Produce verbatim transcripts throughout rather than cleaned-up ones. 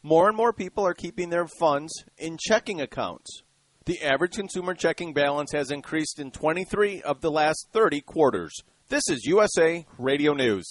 more and more people are keeping their funds in checking accounts. The average consumer checking balance has increased in twenty-three of the last thirty quarters. This is U S A Radio News.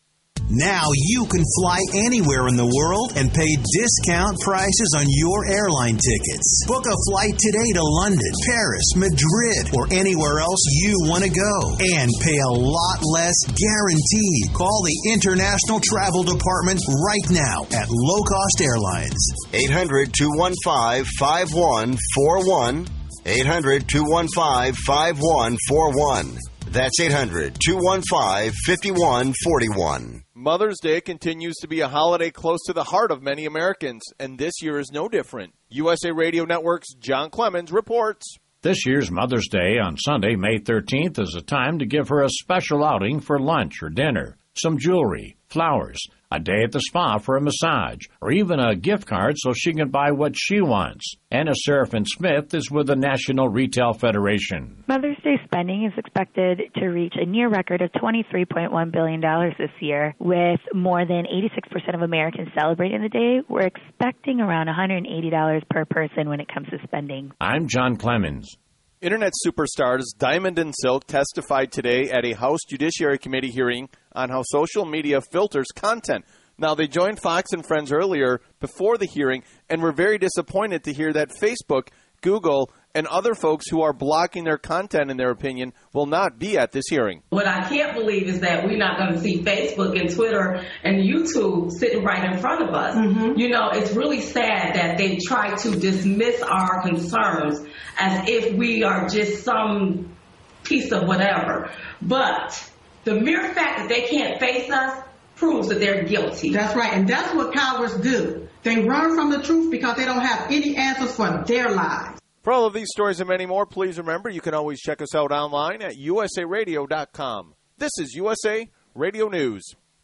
Now you can fly anywhere in the world and pay discount prices on your airline tickets. Book a flight today to London, Paris, Madrid, or anywhere else you want to go. And pay a lot less guaranteed. Call the International Travel Department right now at Low Cost Airlines. eight hundred, two one five, five one four one. eight hundred, two one five, five one four one. That's eight hundred, two one five, five one four one. Mother's Day continues to be a holiday close to the heart of many Americans, and this year is no different. U S A Radio Network's John Clemens reports. This year's Mother's Day on Sunday, May thirteenth, is a time to give her a special outing for lunch or dinner, some jewelry, flowers, a day at the spa for a massage, or even a gift card so she can buy what she wants. Anna Seraphin-Smith is with the National Retail Federation. Mother's Day spending is expected to reach a near record of twenty-three point one billion dollars this year. With more than eighty-six percent of Americans celebrating the day, we're expecting around one hundred eighty dollars per person when it comes to spending. I'm John Clemens. Internet superstars Diamond and Silk testified today at a House Judiciary Committee hearing on how social media filters content. Now, they joined Fox and Friends earlier before the hearing and were very disappointed to hear that Facebook, Google, and other folks who are blocking their content, in their opinion, will not be at this hearing. What I can't believe is that we're not going to see Facebook and Twitter and YouTube sitting right in front of us. Mm-hmm. You know, it's really sad that they try to dismiss our concerns as if we are just some piece of whatever. But the mere fact that they can't face us proves that they're guilty. That's right, and that's what cowards do. They run from the truth because they don't have any answers for their lives. For all of these stories and many more, please remember you can always check us out online at U S A radio dot com. This is U S A Radio News.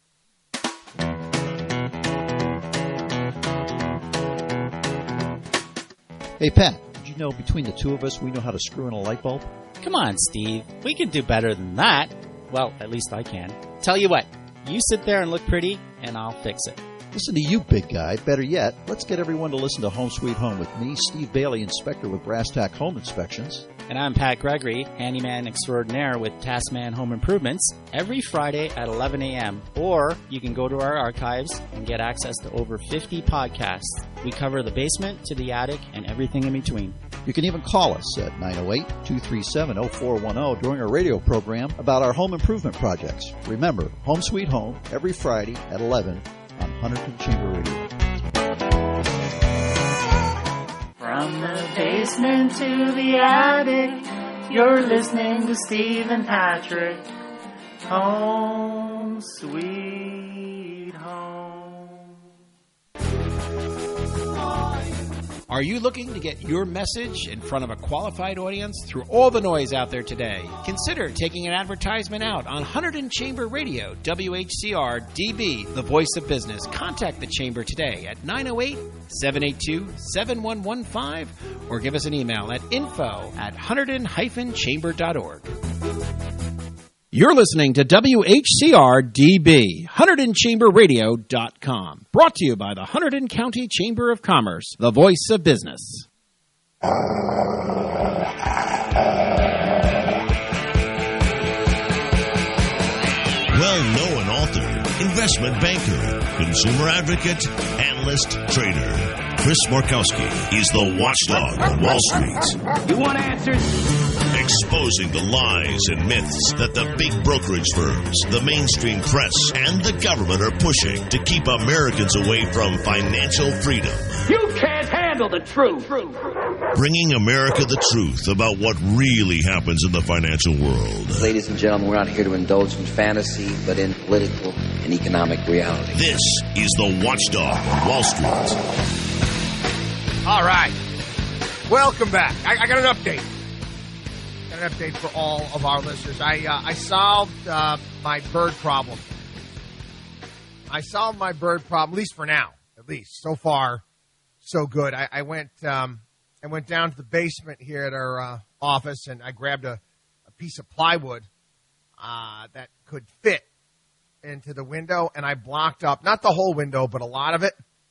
Hey, Pat, did you know between the two of us we know how to screw in a light bulb? Come on, Steve. We can do better than that. Well, at least I can. Tell you what, you sit there and look pretty, and I'll fix it. Listen to you, big guy. Better yet, let's get everyone to listen to Home Sweet Home with me, Steve Bailey, inspector with Brass Tack Home Inspections. And I'm Pat Gregory, handyman extraordinaire with Taskman Home Improvements, every Friday at eleven a.m. Or you can go to our archives and get access to over fifty podcasts. We cover the basement to the attic and everything in between. You can even call us at nine oh eight, two three seven, oh four one oh during our radio program about our home improvement projects. Remember, Home Sweet Home, every Friday at eleven on Hunterton Chamber Radio. From the basement to the attic, you're listening to Steve and Patrick. Home Sweet Home. Are you looking to get your message in front of a qualified audience through all the noise out there today? Consider taking an advertisement out on Hunterton Chamber Radio, W H C R D B, the voice of business. Contact the Chamber today at nine oh eight, seven eight two, seven one one five or give us an email at info at hunterton dash chamber dot org. You're listening to W H C R D B, Hunterton Chamber Radio dot com. Brought to you by the Hunterton County Chamber of Commerce, the voice of business. Well-known author, investment banker, consumer advocate, analyst, trader. Chris Markowski is the watchdog on Wall Street. You want answers? Exposing the lies and myths that the big brokerage firms, the mainstream press, and the government are pushing to keep Americans away from financial freedom. You can't handle the truth. Bringing America the truth about what really happens in the financial world. Ladies and gentlemen, we're not here to indulge in fantasy, but in political and economic reality. This is the watchdog on Wall Street. All right. Welcome back. I, I got an update. Got an update for all of our listeners. I uh, I solved uh, my bird problem. I solved my bird problem, at least for now. At least. So far, so good. I, I went um, I went down to the basement here at our uh, office, and I grabbed a, a piece of plywood uh, that could fit into the window, and I blocked up, not the whole window, but a lot of it.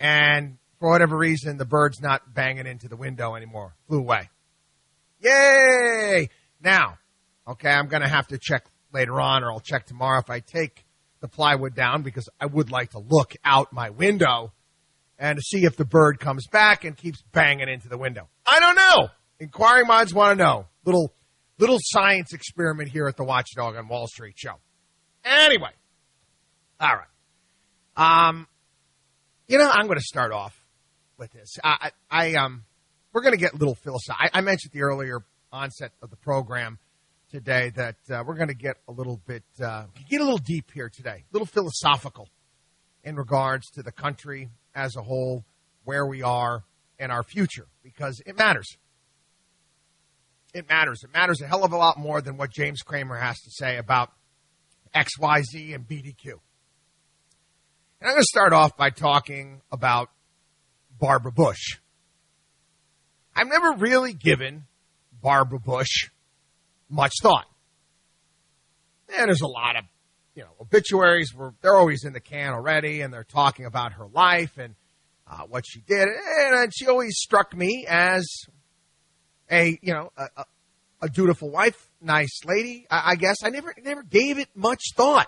And for whatever reason, the bird's not banging into the window anymore. Flew away. Yay! Now, okay, I'm going to have to check later on, or I'll check tomorrow if I take the plywood down, because I would like to look out my window and to see if the bird comes back and keeps banging into the window. I don't know. Inquiring minds want to know. Little little science experiment here at the Watchdog on Wall Street show. Anyway. All right. Um, you know, I'm going to start off with this. I, I, I um, we're going to get a little philosophical. I, I mentioned the earlier onset of the program today that uh, we're going to get a little bit, uh, get a little deep here today, a little philosophical in regards to the country as a whole, where we are, and our future, because it matters. It matters. It matters a hell of a lot more than what James Cramer has to say about X Y Z and B D Q. And I'm going to start off by talking about Barbara Bush. I've never really given Barbara Bush much thought. And there's a lot of, you know, obituaries where they're always in the can already, and they're talking about her life and uh, what she did. And, and she always struck me as a, you know, a, a, a dutiful wife, nice lady. I, I guess I never, never gave it much thought.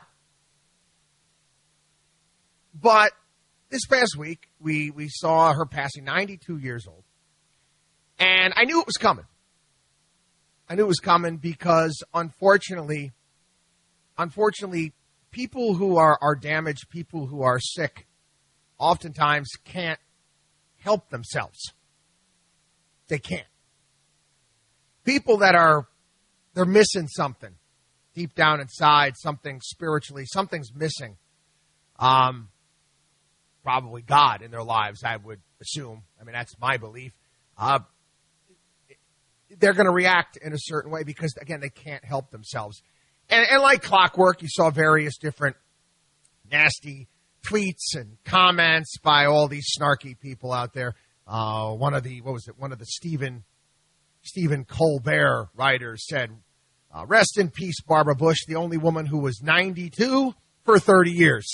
But this past week, we, we saw her passing, ninety-two years old. And I knew it was coming. I knew it was coming because, unfortunately, unfortunately, people who are, are damaged, people who are sick, oftentimes can't help themselves. They can't. People that are, they're missing something deep down inside, something spiritually, something's missing. Um, probably God in their lives, I would assume. I mean, that's my belief. Uh, they're going to react in a certain way because, again, they can't help themselves. And, and like clockwork, you saw various different nasty tweets and comments by all these snarky people out there. Uh, one of the, what was it, one of the Stephen, Stephen Colbert writers said, uh, rest in peace, Barbara Bush, the only woman who was ninety-two for thirty years.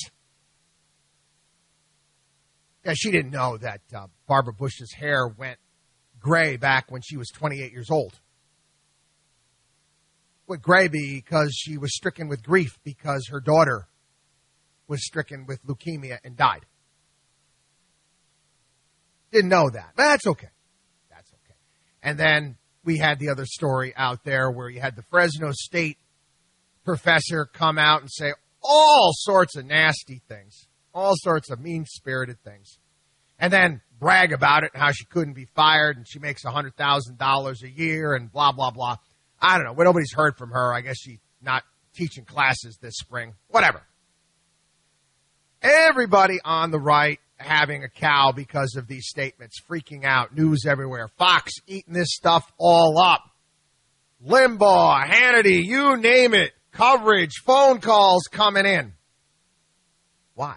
Yeah, she didn't know that uh, Barbara Bush's hair went gray back when she was twenty-eight years old. Went gray because she was stricken with grief because her daughter was stricken with leukemia and died. Didn't know that. But that's okay. That's okay. And then we had the other story out there where you had the Fresno State professor come out and say all sorts of nasty things, all sorts of mean-spirited things, and then brag about it and how she couldn't be fired and she makes one hundred thousand dollars a year and blah, blah, blah. I don't know. Well, nobody's heard from her. I guess she's not teaching classes this spring. Whatever. Everybody on the right having a cow because of these statements, freaking out, news everywhere. Fox eating this stuff all up. Limbaugh, Hannity, you name it. Coverage, phone calls coming in. Why?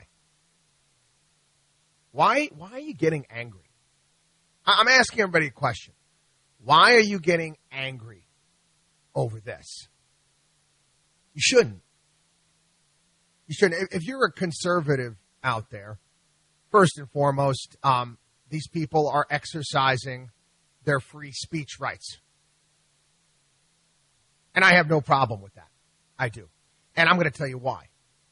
Why, why are you getting angry? I'm asking everybody a question. Why are you getting angry over this? You shouldn't. You shouldn't. If you're a conservative out there, first and foremost, um, these people are exercising their free speech rights. And I have no problem with that. I do. And I'm going to tell you why.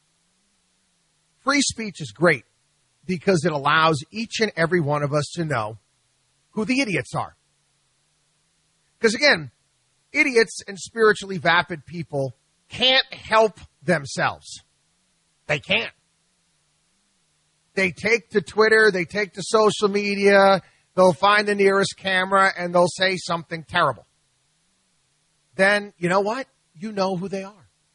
Free speech is great because it allows each and every one of us to know who the idiots are. Because again, idiots and spiritually vapid people can't help themselves. They can't. They take to Twitter, they take to social media, they'll find the nearest camera, and they'll say something terrible. Then, you know what? You know who they are.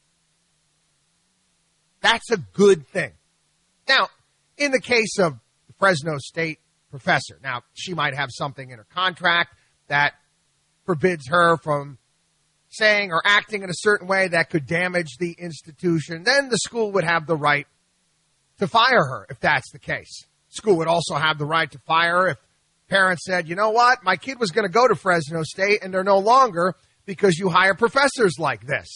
That's a good thing. Now, in the case of the Fresno State professor, now, she might have something in her contract that forbids her from saying or acting in a certain way that could damage the institution. Then the school would have the right to fire her if that's the case. School would also have the right to fire her if parents said, you know what, my kid was going to go to Fresno State and they're no longer because you hire professors like this.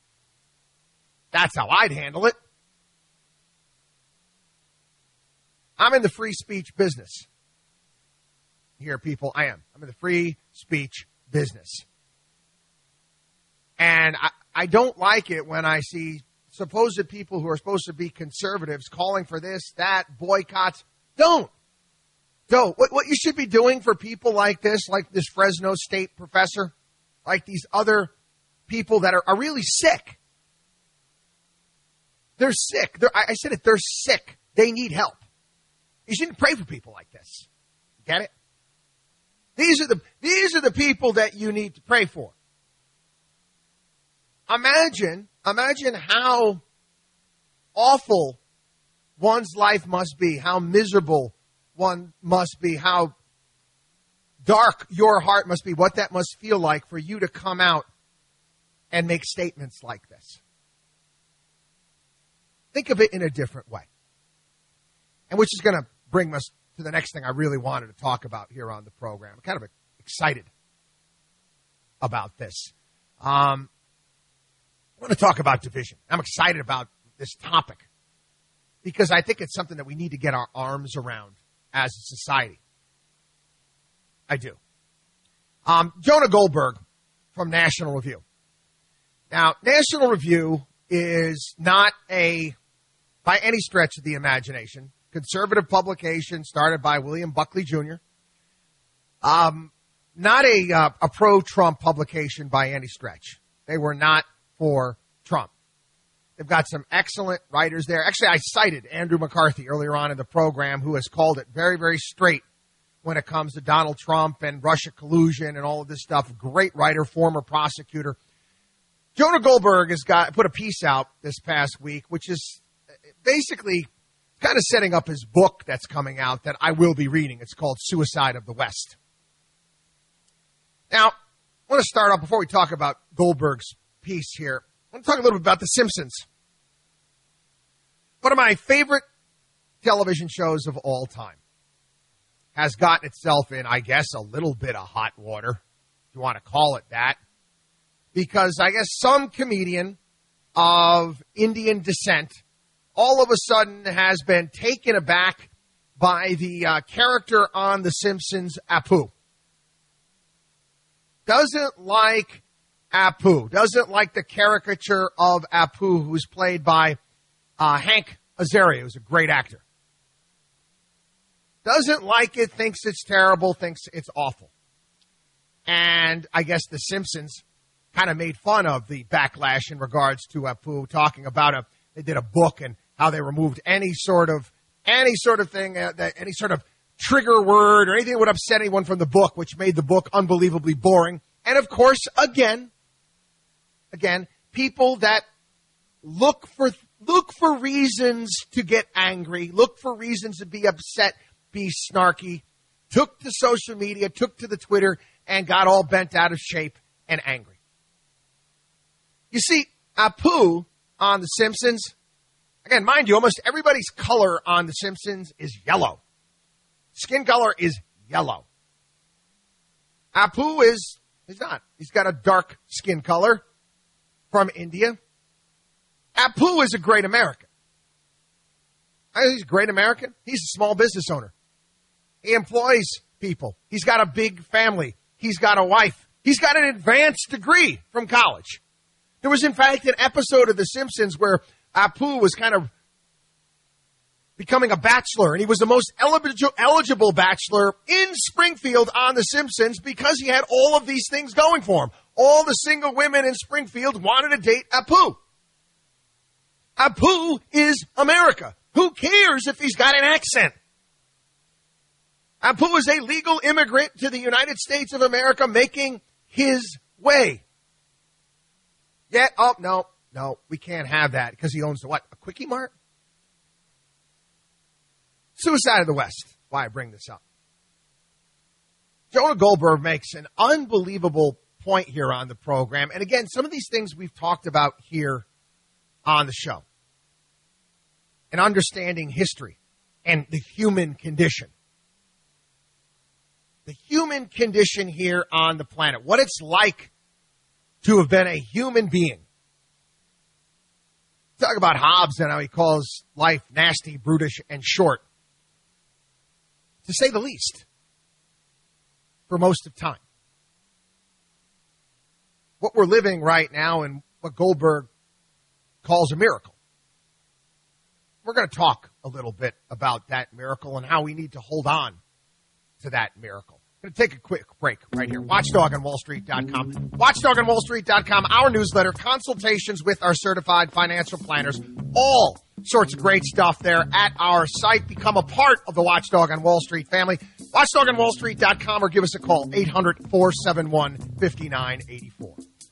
That's how I'd handle it. I'm in the free speech business. Here, people, I am. I'm in the free speech business. And I, I don't like it when I see supposed people who are supposed to be conservatives calling for this, that, boycotts. Don't. Don't. What, what you should be doing for people like this, like this Fresno State professor, like these other people that are, are really sick. They're sick. They're, I, I said it, they're sick. They need help. You shouldn't pray for people like this. Get it? These are the these are the people that you need to pray for. Imagine, imagine how awful one's life must be, how miserable one must be, how dark your heart must be, what that must feel like for you to come out and make statements like this. Think of it in a different way. And which is going to bring us to the next thing I really wanted to talk about here on the program. I'm kind of excited about this. Um, I want to talk about division. I'm excited about this topic because I think it's something that we need to get our arms around as a society. I do. Um, Jonah Goldberg from National Review. Now, National Review is not a, by any stretch of the imagination, conservative publication started by William Buckley Junior Um, not a, uh, a pro-Trump publication by any stretch. They were not for Trump. They've got some excellent writers there. Actually, I cited Andrew McCarthy earlier on in the program, who has called it very, very straight when it comes to Donald Trump and Russia collusion and all of this stuff. Great writer, former prosecutor. Jonah Goldberg has got put a piece out this past week, which is basically kind of setting up his book that's coming out that I will be reading. It's called Suicide of the West. Now, I want to start off, before we talk about Goldberg's piece here, I want to talk a little bit about The Simpsons. One of my favorite television shows of all time has gotten itself in, I guess, a little bit of hot water, if you want to call it that, because I guess some comedian of Indian descent all of a sudden has been taken aback by the uh, character on The Simpsons, Apu. Doesn't like Apu. Doesn't like the caricature of Apu, who's played by uh, Hank Azaria, who's a great actor. Doesn't like it, thinks it's terrible, thinks it's awful. And I guess The Simpsons kind of made fun of the backlash in regards to Apu, talking about a, they did a book and how they removed any sort of, any sort of thing, uh, that, any sort of trigger word or anything that would upset anyone from the book, which made the book unbelievably boring. And of course, again, again, people that look for, look for reasons to get angry, look for reasons to be upset, be snarky, took to social media, took to the Twitter, and got all bent out of shape and angry. You see, Apu on The Simpsons, again, mind you, almost everybody's color on The Simpsons is yellow. Skin color is yellow. Apu is, he's not. He's got a dark skin color from India. Apu is a great American. He's a great American. He's a small business owner. He employs people. He's got a big family. He's got a wife. He's got an advanced degree from college. There was, in fact, an episode of The Simpsons where Apu was kind of becoming a bachelor, and he was the most eligible bachelor in Springfield on The Simpsons because he had all of these things going for him. All the single women in Springfield wanted to date Apu. Apu is America. Who cares if he's got an accent? Apu is a legal immigrant to the United States of America making his way. Yet, oh, no, no, we can't have that because he owns the what? A Quickie Mart? Suicide of the West. Why I bring this up. Jonah Goldberg makes an unbelievable point here on the program. And again, some of these things we've talked about here on the show. And understanding history and the human condition. The human condition here on the planet. What it's like to have been a human being. Talk about Hobbes and how he calls life nasty, brutish, and short. to say the least, for most of time. What we're living right now and what Goldberg calls a miracle. We're going to talk a little bit about that miracle and how we need to hold on to that miracle. I'm going to take a quick break right here. watchdog on wall street dot com. watchdog on wall street dot com, our newsletter, consultations with our certified financial planners, all sorts of great stuff there at our site. Become a part of the Watchdog on Wall Street family. watchdog on wall street dot com or give us a call, eight hundred, four seven one, five nine eight four.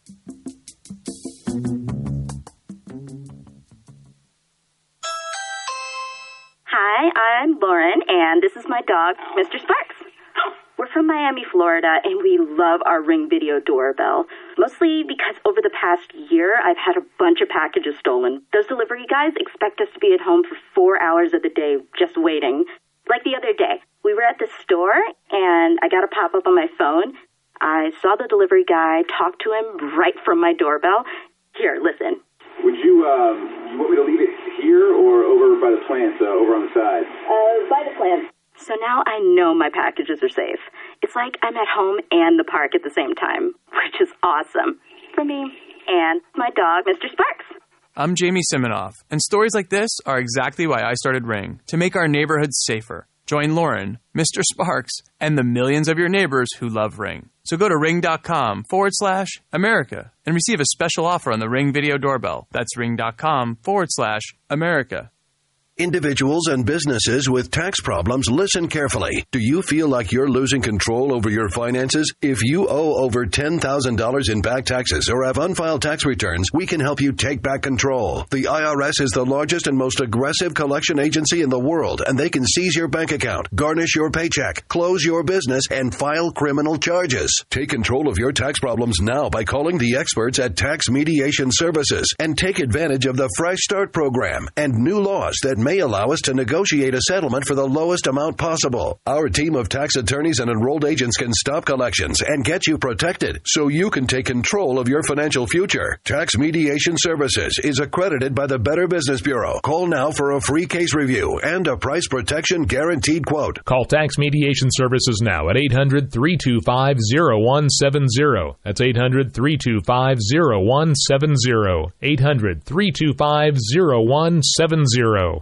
Hi, I'm Lauren, and this is my dog, Mister Sparks. We're from Miami, Florida, and we love our Ring video doorbell, mostly because over the past year, I've had a bunch of packages stolen. Those delivery guys expect us to be at home for four hours of the day just waiting. Like the other day, we were at the store, and I got a pop-up on my phone. I saw the delivery guy, talk to him right from my doorbell. Here, listen. Would you, um, you want me to leave it here or over by the plants, uh, over on the side? Uh, by the plants. So now I know my packages are safe. It's like I'm at home and the park at the same time, which is awesome for me and my dog, Mister Sparks. I'm Jamie Siminoff, and stories like this are exactly why I started Ring, to make our neighborhoods safer. Join Lauren, Mister Sparks, and the millions of your neighbors who love Ring. So go to ring.com forward slash America and receive a special offer on the Ring video doorbell. That's ring.com forward slash America. Individuals and businesses with tax problems, listen carefully. Do you feel like you're losing control over your finances? If you owe over ten thousand dollars in back taxes or have unfiled tax returns, we can help you take back control. The I R S is the largest and most aggressive collection agency in the world, and they can seize your bank account, garnish your paycheck, close your business, and file criminal charges. Take control of your tax problems now by calling the experts at Tax Mediation Services and take advantage of the Fresh Start program and new laws that may allow us to negotiate a settlement for the lowest amount possible. Our team of tax attorneys and enrolled agents can stop collections and get you protected so you can take control of your financial future. Tax Mediation Services is accredited by the Better Business Bureau. Call now for a free case review and a price protection guaranteed quote. Call Tax Mediation Services now at eight hundred, three two five, zero one seven zero. That's eight hundred, three two five, zero one seven zero. eight hundred, three two five, zero one seven zero.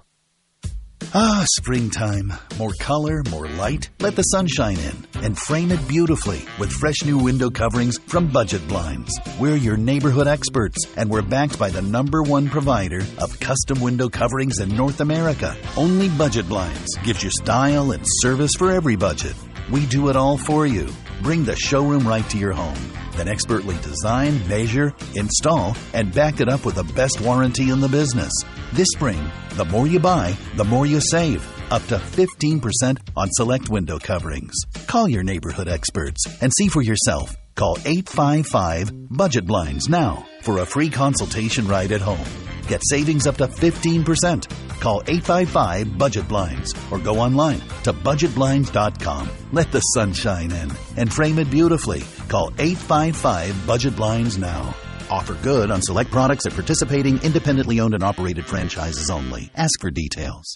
Ah, springtime. More color, more light. Let the sunshine in and frame it beautifully with fresh new window coverings from Budget Blinds. We're your neighborhood experts, and we're backed by the number one provider of custom window coverings in North America. Only Budget Blinds gives you style and service for every budget. We do it all for you. Bring the showroom right to your home. Then expertly design, measure, install, and back it up with the best warranty in the business. This spring, the more you buy, the more you save. Up to fifteen percent on select window coverings. Call your neighborhood experts and see for yourself. Call eight five five, budget blinds now for a free consultation right at home. Get savings up to fifteen percent. Call eight five five, budget blinds or go online to budget blinds dot com. Let the sunshine in and frame it beautifully. Call eight five five, budget blinds now. Offer good on select products at participating independently owned and operated franchises only. Ask for details.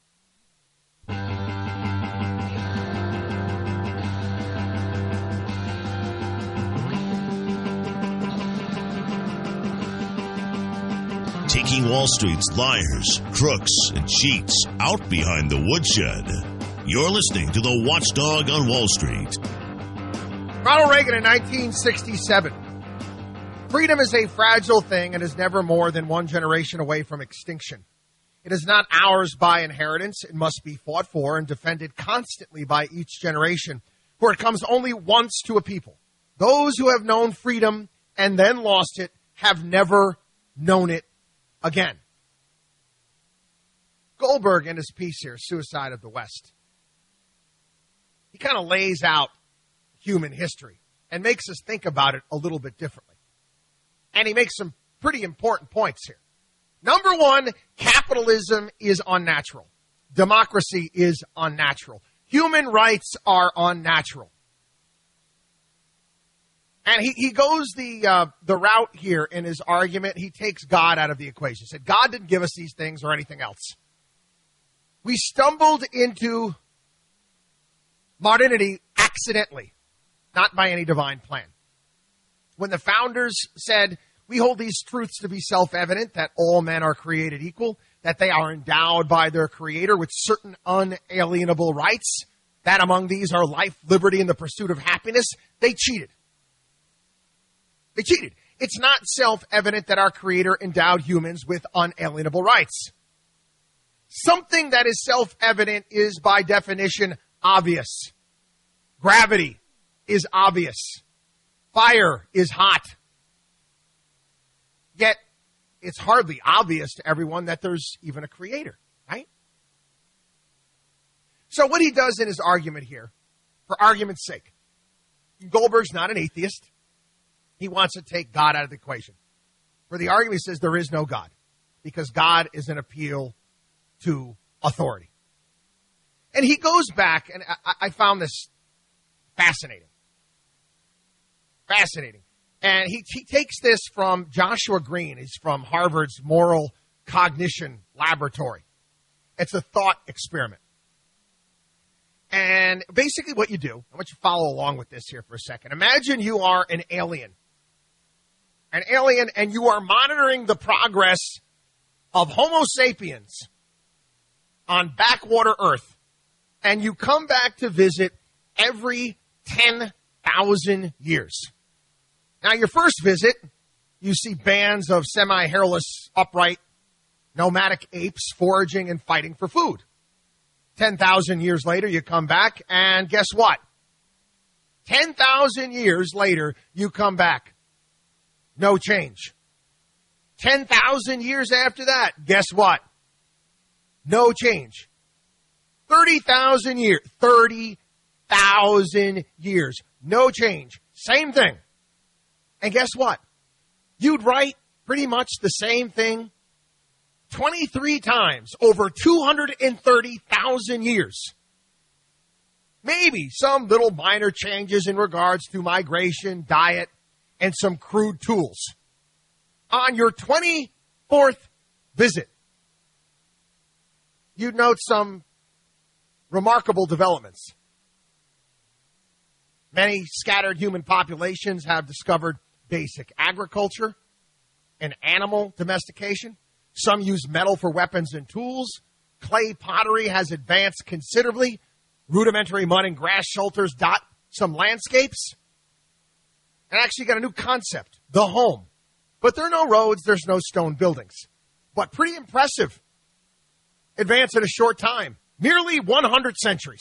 Taking Wall Street's liars, crooks, and cheats out behind the woodshed. You're listening to the Watchdog on Wall Street. Ronald Reagan in nineteen sixty-seven. Freedom is a fragile thing and is never more than one generation away from extinction. It is not ours by inheritance. It must be fought for and defended constantly by each generation, for it comes only once to a people. Those who have known freedom and then lost it have never known it again. Goldberg, in his piece here, Suicide of the West, he kind of lays out human history and makes us think about it a little bit differently. And he makes some pretty important points here. Number one, capitalism is unnatural. Democracy is unnatural. Human rights are unnatural. And he, he goes the uh, the route here in his argument. He takes God out of the equation. He said, God didn't give us these things or anything else. We stumbled into modernity accidentally, not by any divine plan. When the founders said, we hold these truths to be self-evident, that all men are created equal, that they are endowed by their creator with certain unalienable rights, that among these are life, liberty, and the pursuit of happiness, they cheated. They cheated. It's not self-evident that our creator endowed humans with unalienable rights. Something that is self-evident is, by definition, obvious. Gravity is obvious. Fire is hot. Yet, it's hardly obvious to everyone that there's even a creator, right? So what he does in his argument here, for argument's sake, Goldberg's not an atheist. He wants to take God out of the equation. For the argument, he says there is no God, because God is an appeal to authority. And he goes back, and I, I found this fascinating. Fascinating. And he, he takes this from Joshua Green. He's from Harvard's Moral Cognition Laboratory. It's a thought experiment. And basically what you do, I want you to follow along with this here for a second. Imagine you are an alien. An alien, and you are monitoring the progress of Homo sapiens on backwater Earth. And you come back to visit every ten thousand years. Now, your first visit, you see bands of semi-hairless, upright, nomadic apes foraging and fighting for food. ten thousand years later, you come back, and guess what? ten thousand years later, you come back. No change. ten thousand years after that, guess what? No change. thirty thousand years. thirty thousand years. No change. Same thing. And guess what? You'd write pretty much the same thing twenty-three times over two hundred thirty thousand years. Maybe some little minor changes in regards to migration, diet, and some crude tools. On your twenty-fourth visit, you'd note some remarkable developments. Many scattered human populations have discovered basic agriculture and animal domestication. Some use metal for weapons and tools. Clay pottery has advanced considerably. Rudimentary mud and grass shelters dot some landscapes. And actually got a new concept, the home. But there are no roads, there's no stone buildings. But pretty impressive advance in a short time. Nearly one hundred centuries.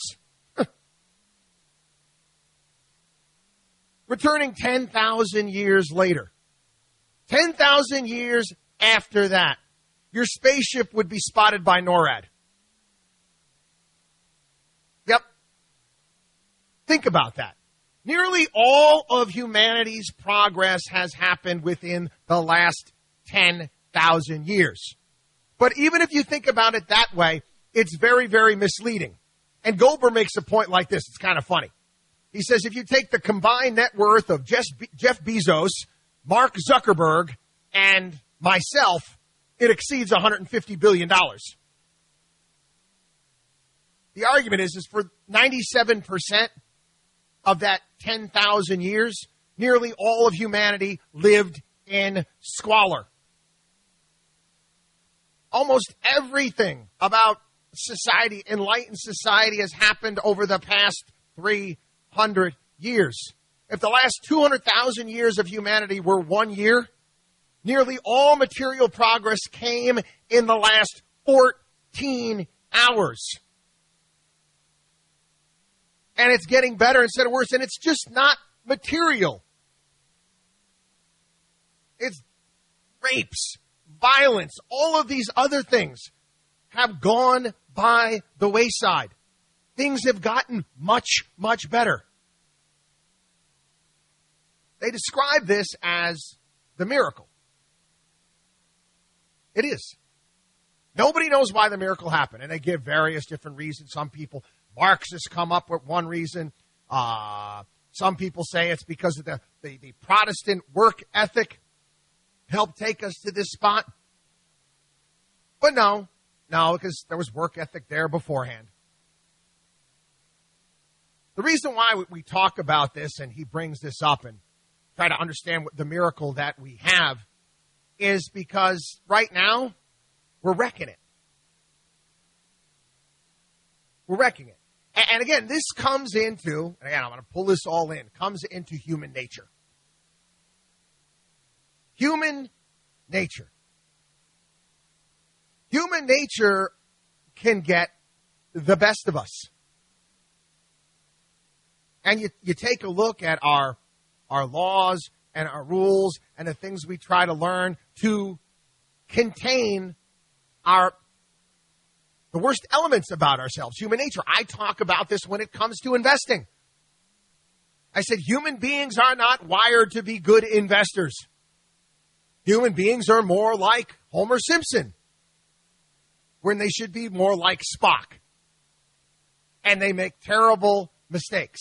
Returning ten thousand years later. ten thousand years after that, your spaceship would be spotted by NORAD. Yep. Think about that. Nearly all of humanity's progress has happened within the last ten thousand years. But even if you think about it that way, it's very, very misleading. And Goldberg makes a point like this. It's kind of funny. He says if you take the combined net worth of Jeff Bezos, Mark Zuckerberg, and myself, it exceeds one hundred fifty billion dollars. The argument is, is for ninety-seven percent of that ten thousand years, nearly all of humanity lived in squalor. Almost everything about society, enlightened society, has happened over the past three hundred years. If the last two hundred thousand years of humanity were one year, nearly all material progress came in the last fourteen hours. And it's getting better instead of worse, and it's just not material. It's rapes, violence, all of these other things have gone by the wayside. Things have gotten much, much better. They describe this as the miracle. It is. Nobody knows why the miracle happened, and they give various different reasons. Some people, Marxists come up with one reason. Uh, some people say it's because of the, the, the Protestant work ethic helped take us to this spot. But no, no, because there was work ethic there beforehand. The reason why we talk about this, and he brings this up and try to understand what the miracle that we have, is because right now we're wrecking it. We're wrecking it. And again, this comes into, and again, I'm going to pull this all in, comes into human nature. Human nature. Human nature can get the best of us. And you, you take a look at our, our laws and our rules and the things we try to learn to contain our the worst elements about ourselves, human nature. I talk about this when it comes to investing. I said human beings are not wired to be good investors. Human beings are more like Homer Simpson, when they should be more like Spock. And they make terrible mistakes.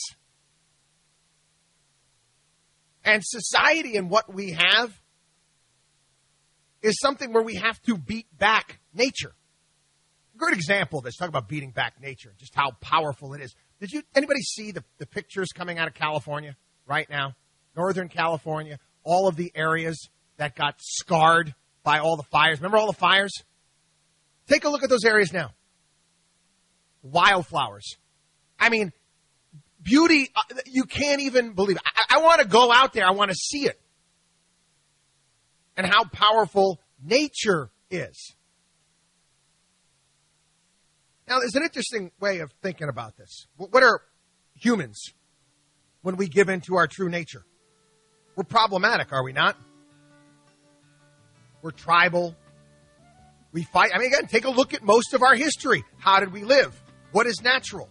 And society and what we have is something where we have to beat back nature. A great example of this, talk about beating back nature, just how powerful it is. Did you anybody see the, the pictures coming out of California right now? Northern California, all of the areas that got scarred by all the fires. Remember all the fires? Take a look at those areas now. Wildflowers. I mean, beauty, uh, you can't even believe it. I, I want to go out there. I want to see it. And how powerful nature is. Now, there's an interesting way of thinking about this. What are humans when we give in to our true nature? We're problematic, are we not? We're tribal. We fight. I mean, again, take a look at most of our history. How did we live? What is natural?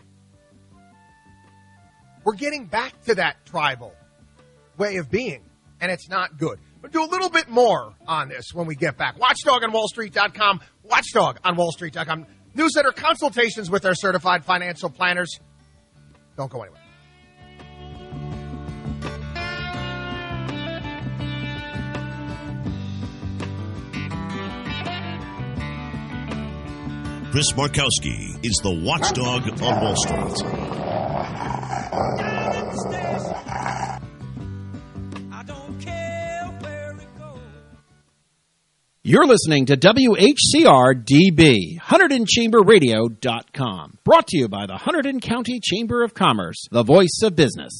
We're getting back to that tribal way of being, and it's not good. We'll do a little bit more on this when we get back. Watchdog on Wall Street dot com. Watchdog on Wall Street dot com. Newsletter consultations with our certified financial planners. Don't go anywhere. Chris Markowski is the watchdog on Wall Street. You're listening to W H C R D B, Hunterdon Chamber Radio dot com. Brought to you by the Hunterdon County Chamber of Commerce, the voice of business.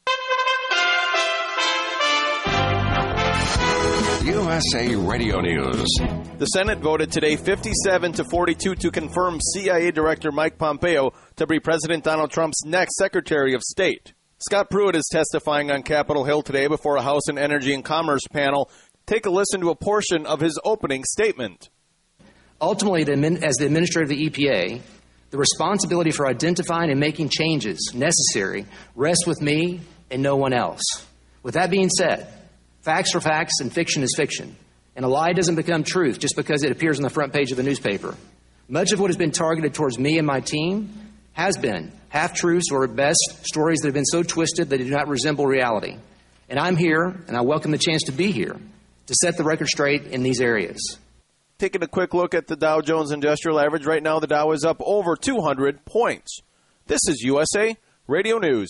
U S A Radio News. The Senate voted today fifty-seven to forty-two to confirm C I A Director Mike Pompeo to be President Donald Trump's next Secretary of State. Scott Pruitt is testifying on Capitol Hill today before a House and Energy and Commerce panel. Take a listen to a portion of his opening statement. Ultimately, as the administrator of the E P A, the responsibility for identifying and making changes necessary rests with me and no one else. With that being said, facts are facts and fiction is fiction. And a lie doesn't become truth just because it appears on the front page of a newspaper. Much of what has been targeted towards me and my team has been half-truths or, at best, stories that have been so twisted that they do not resemble reality. And I'm here, and I welcome the chance to be here, to set the record straight in these areas. Taking a quick look at the Dow Jones Industrial Average, right now the Dow is up over two hundred points. This is U S A Radio News.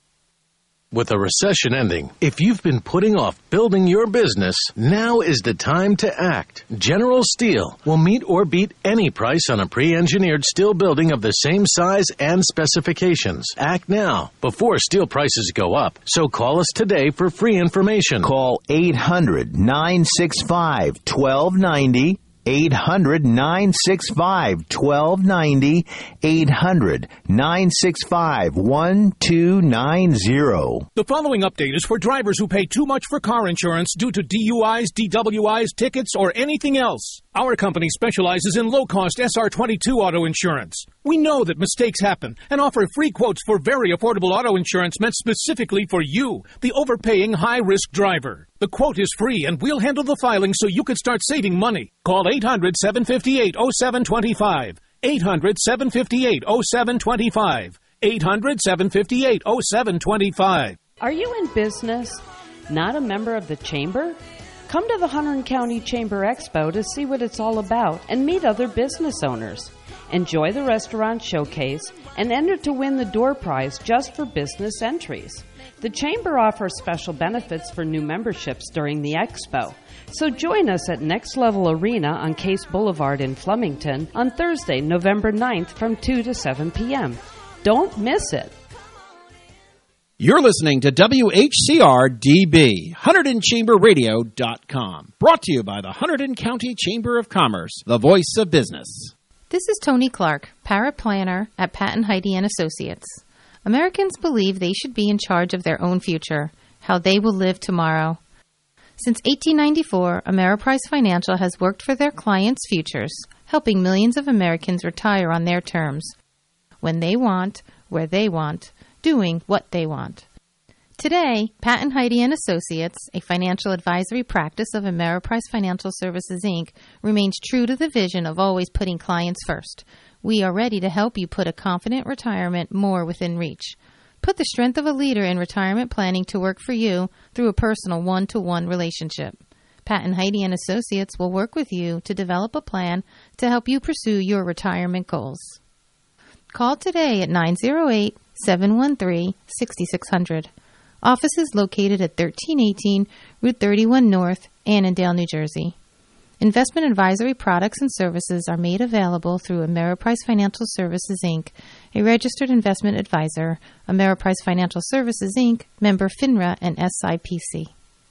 With a recession ending, if you've been putting off building your business, now is the time to act. General Steel will meet or beat any price on a pre-engineered steel building of the same size and specifications. Act now, before steel prices go up. So call us today for free information. Call eight hundred, nine six five, one two nine zero. eight hundred, nine six five, one two nine zero. eight hundred, nine six five, one two nine zero. The following update is for drivers who pay too much for car insurance due to D U Is, D W Is, tickets, or anything else. Our company specializes in low-cost S R twenty-two auto insurance. We know that mistakes happen and offer free quotes for very affordable auto insurance meant specifically for you, the overpaying high-risk driver. The quote is free, and we'll handle the filing so you can start saving money. Call eight hundred, seven five eight, oh seven two five. eight hundred, seven five eight, oh seven two five. eight hundred, seven five eight, oh seven two five. Are you in business? Not a member of the Chamber? Come to the Hunterdon County Chamber Expo to see what it's all about and meet other business owners. Enjoy the restaurant showcase and enter to win the door prize just for business entries. The Chamber offers special benefits for new memberships during the expo. So join us at Next Level Arena on Case Boulevard in Flemington on Thursday, November ninth from two to seven p.m. Don't miss it. You're listening to W H C R D B, Hunterdon Chamber Radio dot com. Brought to you by the Hunterdon County Chamber of Commerce, the voice of business. This is Tony Clark, paraplanner at Patton Heidi and Associates. Americans believe they should be in charge of their own future, how they will live tomorrow. Since eighteen ninety-four, Ameriprise Financial has worked for their clients' futures, helping millions of Americans retire on their terms, when they want, where they want, doing what they want. Today, Patton Heidi and Associates, a financial advisory practice of Ameriprise Financial Services, Incorporated, remains true to the vision of always putting clients first. We are ready to help you put a confident retirement more within reach. Put the strength of a leader in retirement planning to work for you through a personal one-to-one relationship. Patton Heidi and Associates will work with you to develop a plan to help you pursue your retirement goals. Call today at nine oh eight, seven one three, six six zero zero. Office is located at thirteen eighteen Route thirty-one North, Annandale, New Jersey. Investment advisory products and services are made available through Ameriprise Financial Services, Incorporated, a registered investment advisor, Ameriprise Financial Services, Incorporated, member FINRA and S I P C.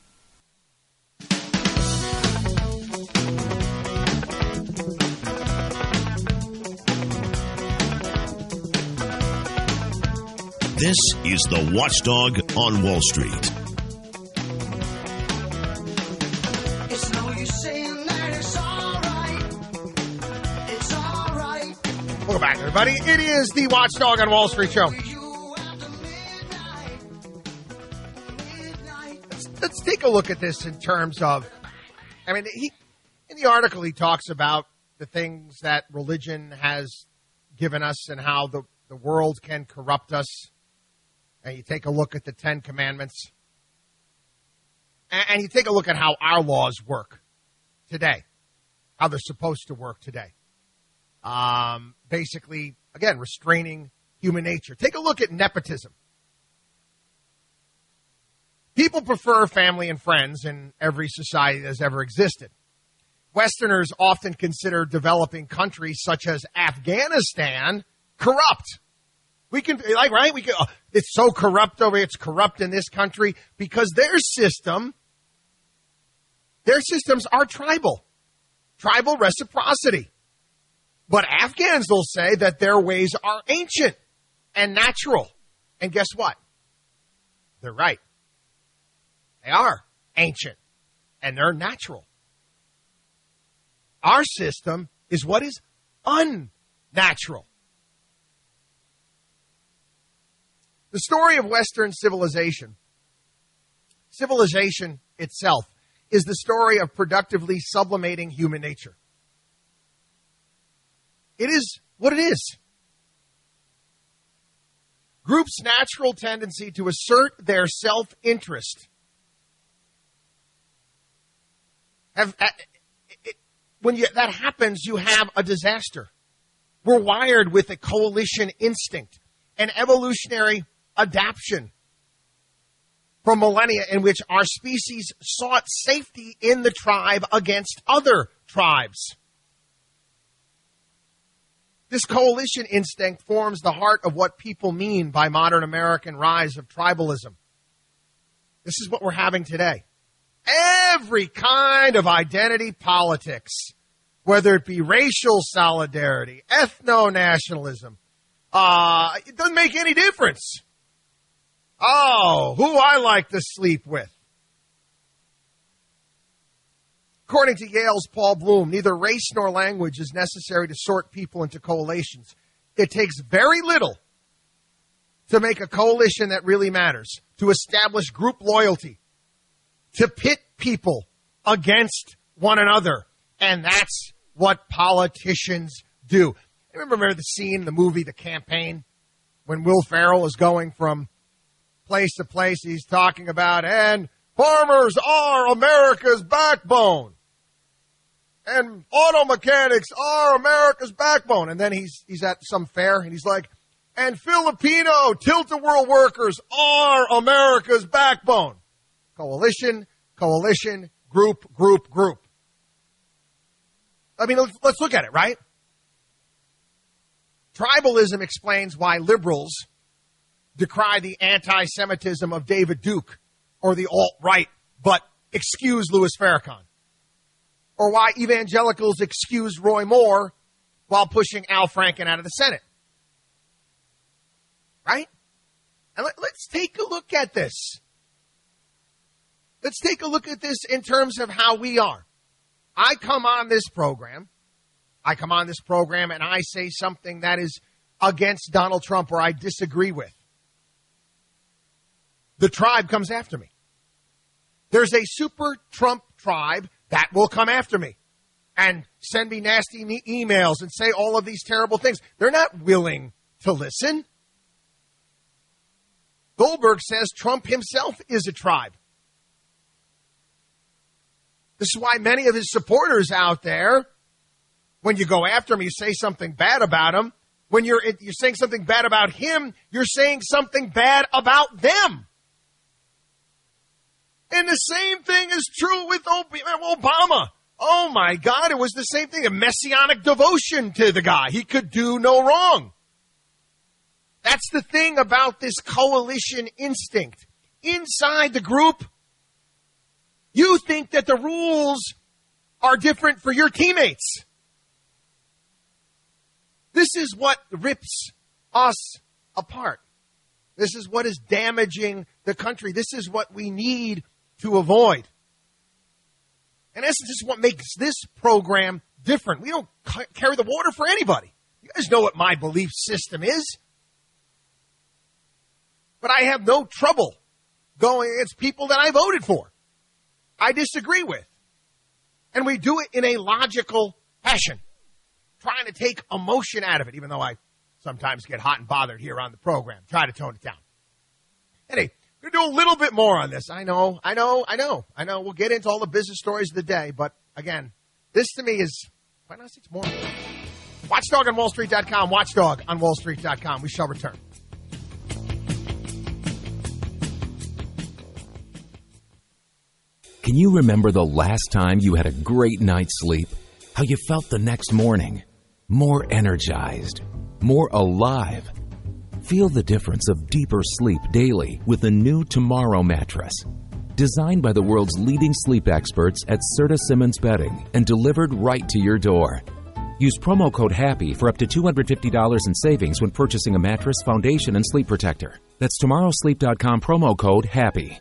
This is the Watchdog on Wall Street. Welcome back, everybody. It is the Watchdog on Wall Street show. Let's, let's take a look at this in terms of, I mean, he in the article he talks about the things that religion has given us and how the, the world can corrupt us. And you take a look at the Ten Commandments. And, and you take a look at how our laws work today, how they're supposed to work today. Um, basically, again, restraining human nature. Take a look at nepotism. People prefer family and friends in every society that has ever existed. Westerners often consider developing countries such as Afghanistan corrupt. We can, like, right? We can, oh, it's so corrupt over here. It's corrupt in this country because their system, their systems are tribal, tribal reciprocity. But Afghans will say that their ways are ancient and natural. And guess what? They're right. They are ancient and they're natural. Our system is what is unnatural. The story of Western civilization, civilization itself, is the story of productively sublimating human nature. It is what it is. Groups' natural tendency to assert their self-interest. Have, it, when you, that happens, you have a disaster. We're wired with a coalition instinct, an evolutionary adaptation from millennia in which our species sought safety in the tribe against other tribes. This coalition instinct forms the heart of what people mean by modern American rise of tribalism. This is what we're having today. Every kind of identity politics, whether it be racial solidarity, ethno-nationalism, uh, it doesn't make any difference. Oh, who I like to sleep with. According to Yale's Paul Bloom, neither race nor language is necessary to sort people into coalitions. It takes very little to make a coalition that really matters, to establish group loyalty, to pit people against one another. And that's what politicians do. I remember the scene in the movie The Campaign when Will Ferrell is going from place to place. He's talking about, and farmers are America's backbone. And auto mechanics are America's backbone. And then he's he's at some fair, and he's like, and Filipino tilt-a-whirl workers are America's backbone. Coalition, coalition, group, group, group. I mean, let's, let's look at it, right? Tribalism explains why liberals decry the anti-Semitism of David Duke or the alt-right, but excuse Louis Farrakhan. Or why evangelicals excuse Roy Moore while pushing Al Franken out of the Senate. Right? And let, let's take a look at this. Let's take a look at this in terms of how we are. I come on this program. I come on this program and I say something that is against Donald Trump or I disagree with. The tribe comes after me. There's a super Trump tribe that will come after me and send me nasty me emails and say all of these terrible things. They're not willing to listen. Goldberg says Trump himself is a tribe. This is why many of his supporters out there, when you go after him, you say something bad about him. When you're you're saying something bad about him, you're saying something bad about them. And the same thing is true with Obama. Oh, my God, it was the same thing, a messianic devotion to the guy. He could do no wrong. That's the thing about this coalition instinct. Inside the group, you think that the rules are different for your teammates. This is what rips us apart. This is what is damaging the country. This is what we need to avoid. In essence, this is what makes this program different. We don't c- carry the water for anybody. You guys know what my belief system is. But I have no trouble going against people that I voted for, I disagree with. And we do it in a logical fashion, trying to take emotion out of it, even though I sometimes get hot and bothered here on the program. Try to tone it down. Anyway, we're going to do a little bit more on this. I know, I know, I know, I know. We'll get into all the business stories of the day. But, again, this to me is, quite honestly, it's more. Watchdog on Wall Street dot com. Watchdog on Wall Street dot com. We shall return. Can you remember the last time you had a great night's sleep? How you felt the next morning? More energized, more alive. Feel the difference of deeper sleep daily with the new Tomorrow mattress. Designed by the world's leading sleep experts at Serta Simmons Bedding and delivered right to your door. Use promo code HAPPY for up to two hundred fifty dollars in savings when purchasing a mattress, foundation, and sleep protector. That's tomorrow sleep dot com promo code HAPPY.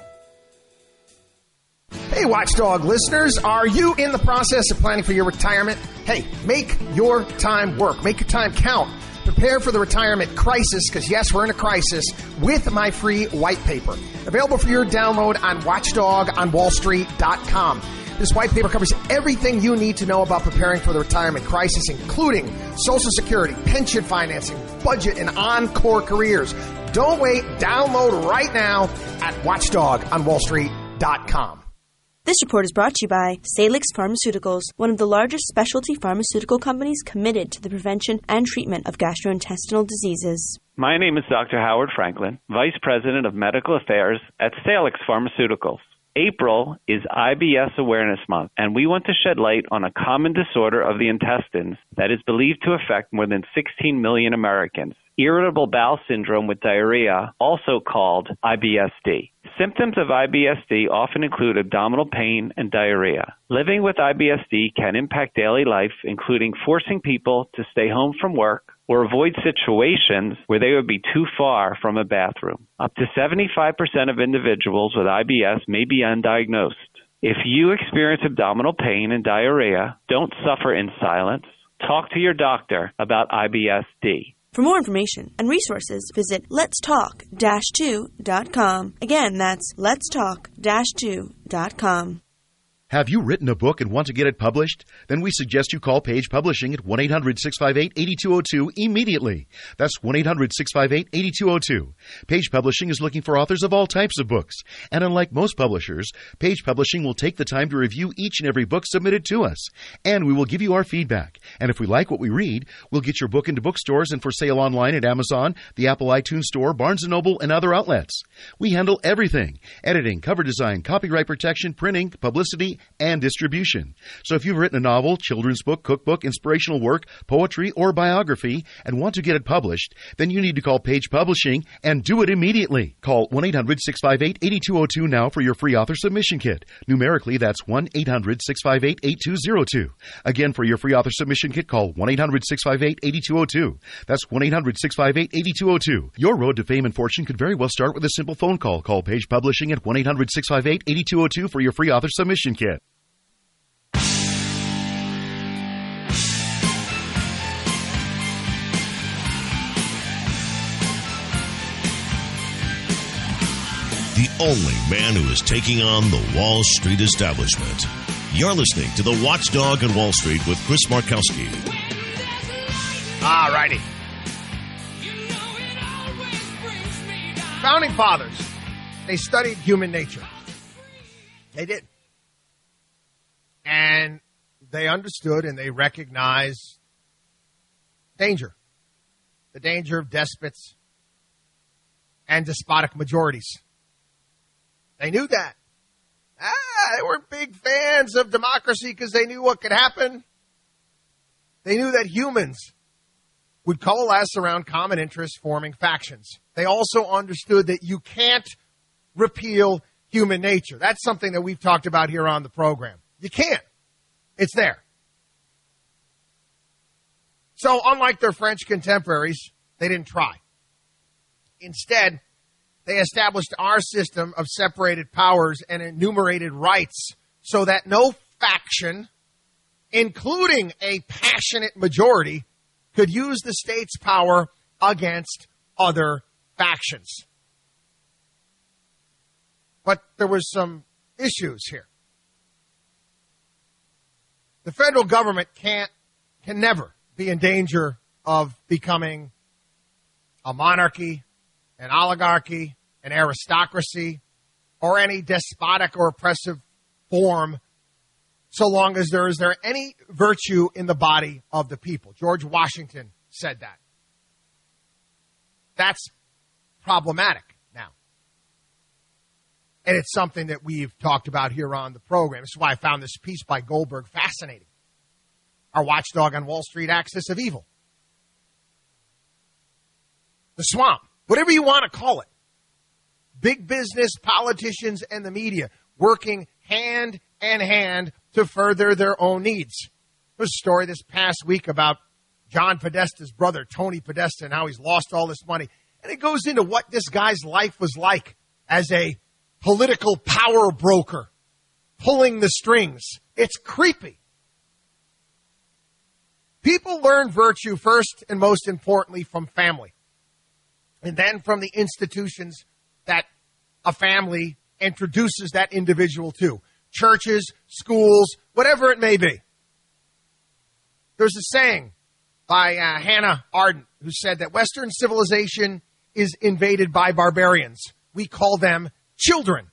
Hey, Watchdog listeners, are you in the process of planning for your retirement? Hey, make your time work. Make your time count. Prepare for the retirement crisis, because yes, we're in a crisis, with my free white paper. Available for your download on watchdog on wall street dot com. This white paper covers everything you need to know about preparing for the retirement crisis, including Social Security, pension financing, budget, and encore careers. Don't wait. Download right now at watchdog on wall street dot com. This report is brought to you by Salix Pharmaceuticals, one of the largest specialty pharmaceutical companies committed to the prevention and treatment of gastrointestinal diseases. My name is Doctor Howard Franklin, Vice President of Medical Affairs at Salix Pharmaceuticals. April is I B S Awareness Month, and we want to shed light on a common disorder of the intestines that is believed to affect more than sixteen million Americans. Irritable bowel syndrome with diarrhea, also called I B S D. Symptoms of I B S D often include abdominal pain and diarrhea. Living with I B S D can impact daily life, including forcing people to stay home from work or avoid situations where they would be too far from a bathroom. Up to seventy-five percent of individuals with I B S may be undiagnosed. If you experience abdominal pain and diarrhea, don't suffer in silence. Talk to your doctor about I B S D. For more information and resources, visit lets talk dash two dot com. Again, that's lets talk dash two dot com. Have you written a book and want to get it published? Then we suggest you call Page Publishing at one eight hundred six five eight eight two zero two immediately. That's one eight hundred six five eight eight two zero two. Page Publishing is looking for authors of all types of books. And unlike most publishers, Page Publishing will take the time to review each and every book submitted to us. And we will give you our feedback. And if we like what we read, we'll get your book into bookstores and for sale online at Amazon, the Apple iTunes Store, Barnes and Noble, and other outlets. We handle everything: editing, cover design, copyright protection, printing, publicity, and distribution. So if you've written a novel, children's book, cookbook, inspirational work, poetry, or biography and want to get it published, then you need to call Page Publishing and do it immediately. Call one eight hundred six five eight eight two zero two now for your free author submission kit. Numerically, that's one eight hundred six five eight eight two zero two. Again, for your free author submission kit, call one eight hundred six five eight eight two zero two. That's one eight hundred six five eight eight two zero two. Your road to fame and fortune could very well start with a simple phone call. Call Page Publishing at one eight hundred six five eight eight two zero two for your free author submission kit. The only man who is taking on the Wall Street establishment. You're listening to The Watchdog on Wall Street with Chris Markowski. All righty. Founding fathers, they studied human nature. They did. And they understood and they recognized danger. The danger of despots and despotic majorities. They knew that. Ah, they weren't big fans of democracy because they knew what could happen. They knew that humans would coalesce around common interests, forming factions. They also understood that you can't repeal human nature. That's something that we've talked about here on the program. You can't. It's there. So unlike their French contemporaries, they didn't try. Instead, they established our system of separated powers and enumerated rights so that no faction, including a passionate majority, could use the state's power against other factions. But there was some issues here. The federal government can't, can never be in danger of becoming a monarchy, an oligarchy, an aristocracy, or any despotic or oppressive form, so long as there is there any virtue in the body of the people. George Washington said that. That's problematic now. And it's something that we've talked about here on the program. This is why I found this piece by Goldberg fascinating. Our watchdog on Wall Street, Axis of Evil. The swamp, whatever you want to call it. Big business, politicians, and the media working hand in hand to further their own needs. There was a story this past week about John Podesta's brother, Tony Podesta, and how he's lost all this money. And it goes into what this guy's life was like as a political power broker, pulling the strings. It's creepy. People learn virtue first and most importantly from family. And then from the institutions that a family introduces that individual to. Churches, schools, whatever it may be. There's a saying by uh, Hannah Arendt who said that Western civilization is invaded by barbarians. We call them children.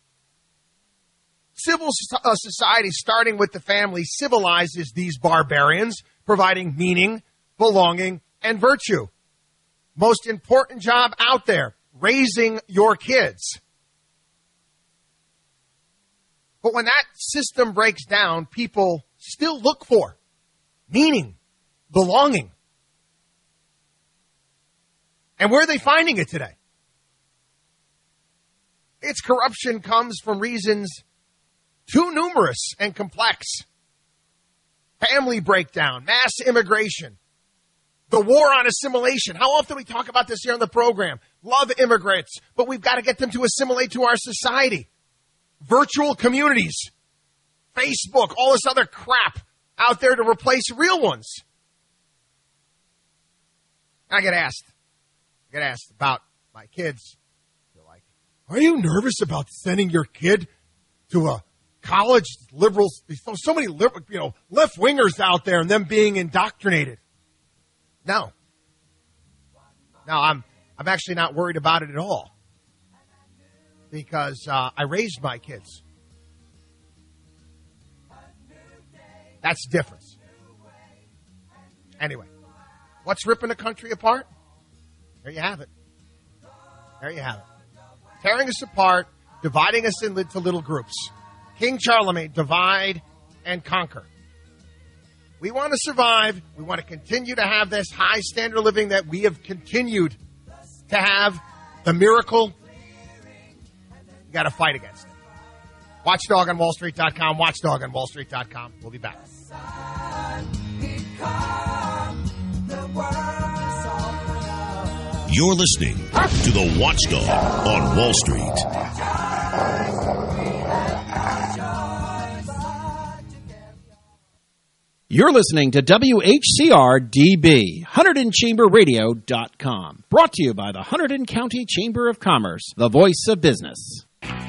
Civil uh, society, starting with the family, civilizes these barbarians, providing meaning, belonging, and virtue. Most important job out there, raising your kids. But when that system breaks down, people still look for meaning, belonging. And where are they finding it today? Its corruption comes from reasons too numerous and complex. Family breakdown, mass immigration, the war on assimilation. How often we talk about this here on the program? Love immigrants, but we've got to get them to assimilate to our society. Virtual communities, Facebook, all this other crap out there to replace real ones. I get asked, I get asked about my kids. They're like, are you nervous about sending your kid to a college liberals, so, so many liberal, you know, left-wingers out there and them being indoctrinated. No. No, I'm I'm actually not worried about it at all. Because uh, I raised my kids. That's the difference. Anyway, what's ripping the country apart? There you have it. There you have it. Tearing us apart, dividing us into little groups. King Charlemagne, divide and conquer. We want to survive. We want to continue to have this high standard of living that we have continued to have. The miracle. You got to fight against it. Watchdog on Wall Street dot com. Watchdog on Wall Street dot com. We'll be back. You're listening to the Watchdog on Wall Street. You're listening to W H C R D B, Hunterdon Chamber Radio dot com. Brought to you by the Hunterdon County Chamber of Commerce, the voice of business.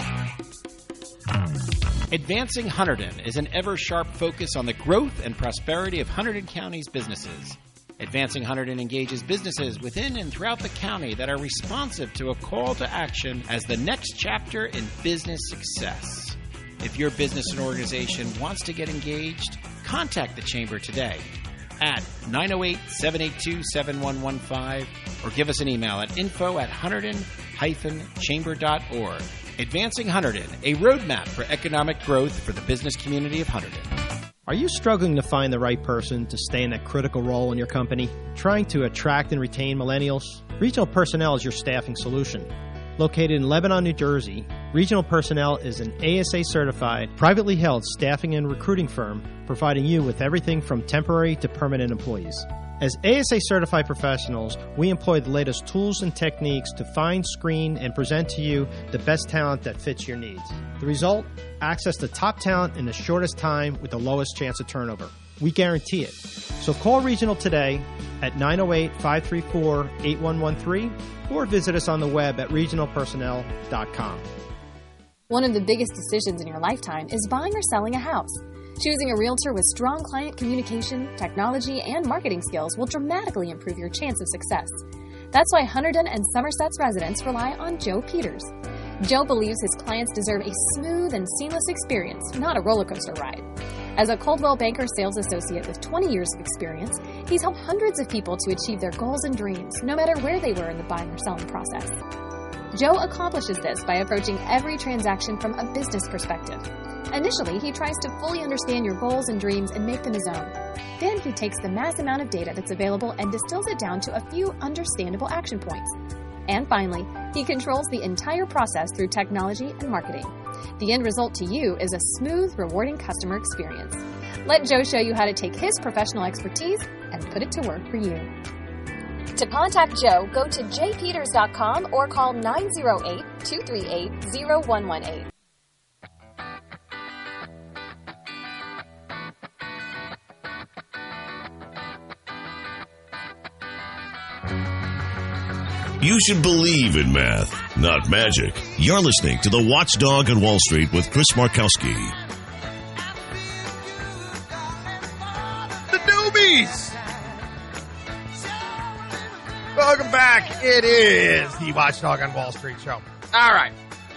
Advancing Hunterdon is an ever-sharp focus on the growth and prosperity of Hunterdon County's businesses. Advancing Hunterdon engages businesses within and throughout the county that are responsive to a call to action as the next chapter in business success. If your business and organization wants to get engaged, contact the Chamber today at nine oh eight, seven eight two, seven one one five or give us an email at info at hunterdon dash chamber dot org. Advancing Hunterdon, a roadmap for economic growth for the business community of Hunterdon. Are you struggling to find the right person to stay in that critical role in your company? Trying to attract and retain millennials? Regional Personnel is your staffing solution. Located in Lebanon, New Jersey, Regional Personnel is an A S A-certified, privately held staffing and recruiting firm providing you with everything from temporary to permanent employees. As A S A-certified professionals, we employ the latest tools and techniques to find, screen, and present to you the best talent that fits your needs. The result? Access to top talent in the shortest time with the lowest chance of turnover. We guarantee it. So call Regional today at nine oh eight, five three four, eight one one three or visit us on the web at regional personnel dot com. One of the biggest decisions in your lifetime is buying or selling a house. Choosing a realtor with strong client communication, technology, and marketing skills will dramatically improve your chance of success. That's why Hunterdon and Somerset's residents rely on Joe Peters. Joe believes his clients deserve a smooth and seamless experience, not a roller coaster ride. As a Coldwell Banker sales associate with twenty years of experience, he's helped hundreds of people to achieve their goals and dreams, no matter where they were in the buying or selling process. Joe accomplishes this by approaching every transaction from a business perspective. Initially, he tries to fully understand your goals and dreams and make them his own. Then he takes the mass amount of data that's available and distills it down to a few understandable action points. And finally, he controls the entire process through technology and marketing. The end result to you is a smooth, rewarding customer experience. Let Joe show you how to take his professional expertise and put it to work for you. To contact Joe, go to j peters dot com or call nine oh eight, two three eight, oh one one eight. You should believe in math, not magic. You're listening to The Watchdog on Wall Street with Chris Markowski. The newbies! Welcome back. It is the Watchdog on Wall Street show. All right.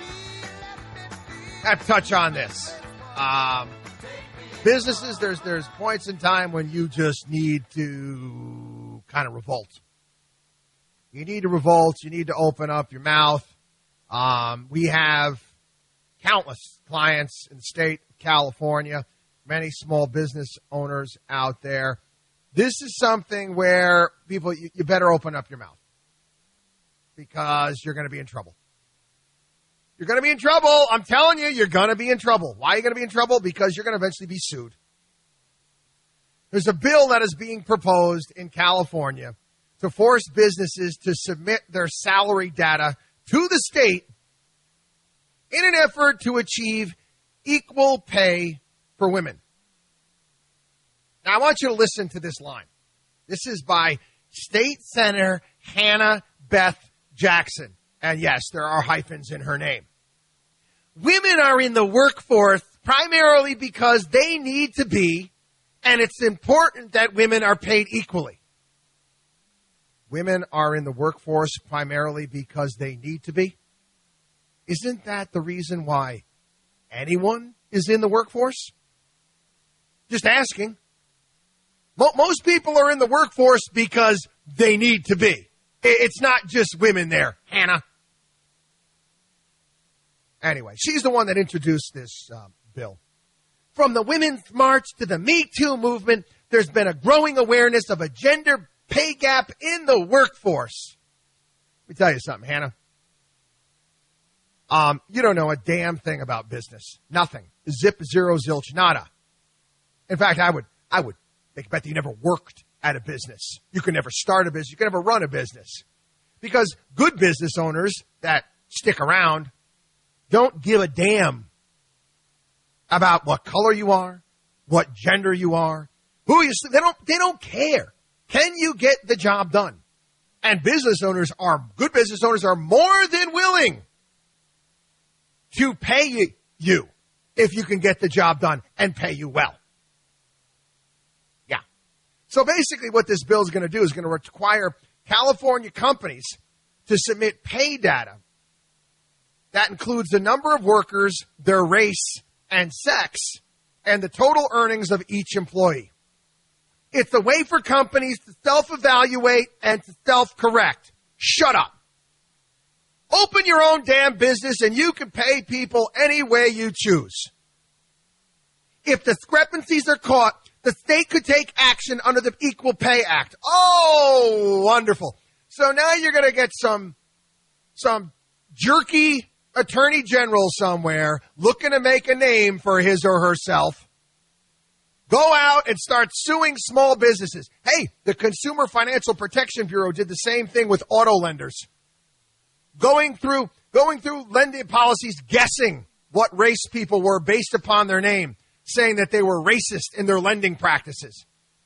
I have to touch on this. Um, businesses, there's there's points in time when you just need to kind of revolt. You need to revolt. You need to open up your mouth. Um, we have countless clients in the state of California, many small business owners out there. This is something where people, you, you better open up your mouth because you're going to be in trouble. You're going to be in trouble. I'm telling you, you're going to be in trouble. Why are you going to be in trouble? Because you're going to eventually be sued. There's a bill that is being proposed in California to force businesses to submit their salary data to the state in an effort to achieve equal pay for women. Now, I want you to listen to this line. This is by State Senator Hannah Beth Jackson. And yes, there are hyphens in her name. Women are in the workforce primarily because they need to be, and it's important that women are paid equally. Women are in the workforce primarily because they need to be. Isn't that the reason why anyone is in the workforce? Just asking. Most people are in the workforce because they need to be. It's not just women there, Hannah. Anyway, she's the one that introduced this uh, bill. From the Women's March to the Me Too movement, there's been a growing awareness of a gender pay gap in the workforce. Let me tell you something, Hannah. Um, you don't know a damn thing about business. Nothing. Zip, zero, zilch, nada. In fact, I would, I would make a bet that you never worked at a business. You can never start a business. You can never run a business. Because good business owners that stick around don't give a damn about what color you are, what gender you are, who you, they don't, they don't care. Can you get the job done? And business owners are, good business owners are more than willing to pay you if you can get the job done and pay you well. Yeah. So basically what this bill is going to do is going to require California companies to submit pay data that includes the number of workers, their race and sex, and the total earnings of each employee. It's a way for companies to self-evaluate and to self-correct. Shut up. Open your own damn business and you can pay people any way you choose. If discrepancies are caught, the state could take action under the Equal Pay Act. Oh, wonderful. So now you're going to get some, some jerky attorney general somewhere looking to make a name for his or herself. Go out and start suing small businesses. Hey, the Consumer Financial Protection Bureau did the same thing with auto lenders. Going through, going through lending policies, guessing what race people were based upon their name, saying that they were racist in their lending practices.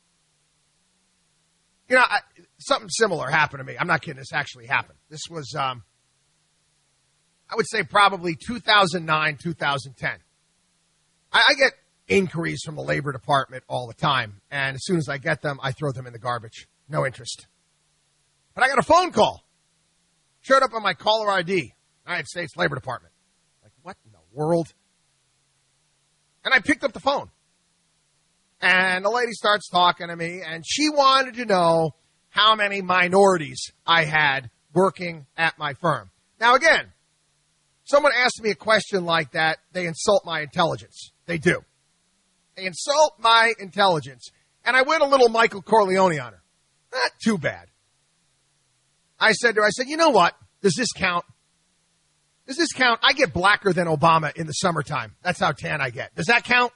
You know, I, something similar happened to me. I'm not kidding. This actually happened. This was, um, I would say probably two thousand nine, two thousand ten. I, I get inquiries from the Labor Department all the time, and as soon as I get them, I throw them in the garbage. No interest. But I got a phone call. Showed up on my caller I D, United States Labor Department. Like, what in the world? And I picked up the phone. And the lady starts talking to me, and she wanted to know how many minorities I had working at my firm. Now, again, someone asks me a question like that, they insult my intelligence. They do. They insult my intelligence. And I went a little Michael Corleone on her. Not too bad. I said to her, I said, you know what? Does this count? Does this count? I get blacker than Obama in the summertime. That's how tan I get. Does that count?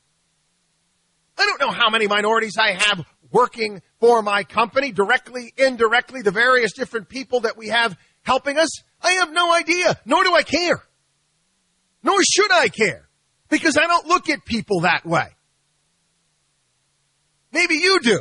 I don't know how many minorities I have working for my company, directly, indirectly, the various different people that we have helping us. I have no idea, nor do I care. Nor should I care. Because I don't look at people that way. Maybe you do.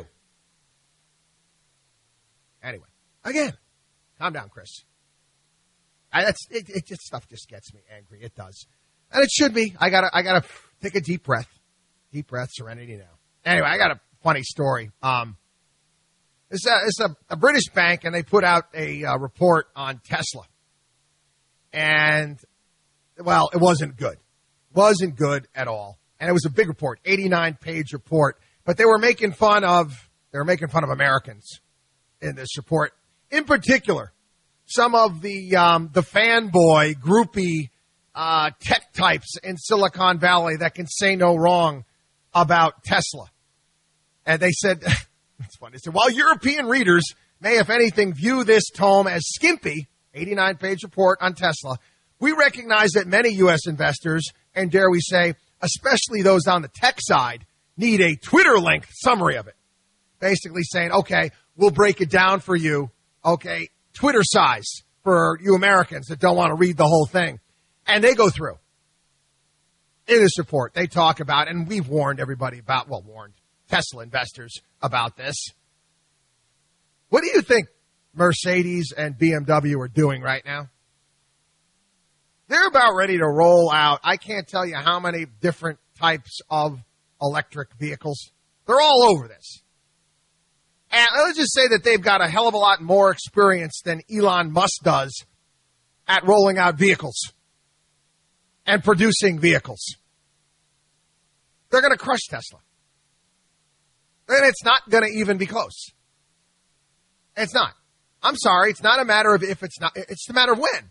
Anyway, again, calm down, Chris. I, that's it, it just stuff just gets me angry. It does, and it should be. I gotta I gotta take a deep breath, deep breath, serenity now. Anyway, I got a funny story. Um, it's a it's a, a British bank, and they put out a uh, report on Tesla, and well, it wasn't good. Wasn't good at all. And it was a big report, eighty-nine page report. But they were making fun of, they were making fun of Americans in this report. In particular, some of the, um, the fanboy, groupie, uh, tech types in Silicon Valley that can say no wrong about Tesla. And they said, it's funny, they said, while European readers may, if anything, view this tome as skimpy, eighty-nine page report on Tesla, we recognize that many U S investors, and dare we say, especially those on the tech side, need a Twitter-length summary of it. Basically saying, okay, we'll break it down for you, okay, Twitter size for you Americans that don't want to read the whole thing. And they go through. In this report, they talk about, and we've warned everybody about, well, warned Tesla investors about this. What do you think Mercedes and B M W are doing right now? They're about ready to roll out. I can't tell you how many different types of electric vehicles. They're all over this. And let's just say that they've got a hell of a lot more experience than Elon Musk does at rolling out vehicles and producing vehicles. They're going to crush Tesla. And it's not going to even be close. It's not. I'm sorry. It's not a matter of if it's not. It's a matter of when.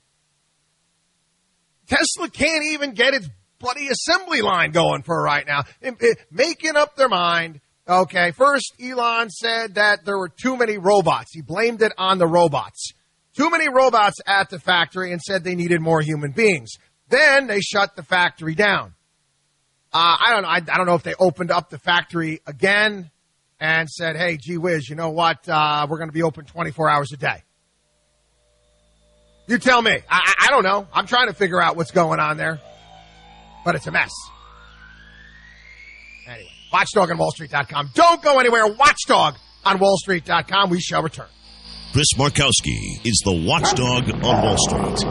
Tesla can't even get its bloody assembly line going for right now. It, it, making up their mind. Okay, first Elon said that there were too many robots. He blamed it on the robots. Too many robots at the factory and said they needed more human beings. Then they shut the factory down. Uh, I don't know. I, I don't know if they opened up the factory again and said, hey, gee whiz, you know what? Uh, we're going to be open twenty-four hours a day. You tell me. I, I don't know. I'm trying to figure out what's going on there. But it's a mess. Anyway, Watchdog on Wall Street dot com. Don't go anywhere. Watchdog on Wall Street dot com. We shall return. Chris Markowski is the Watchdog on Wall Street.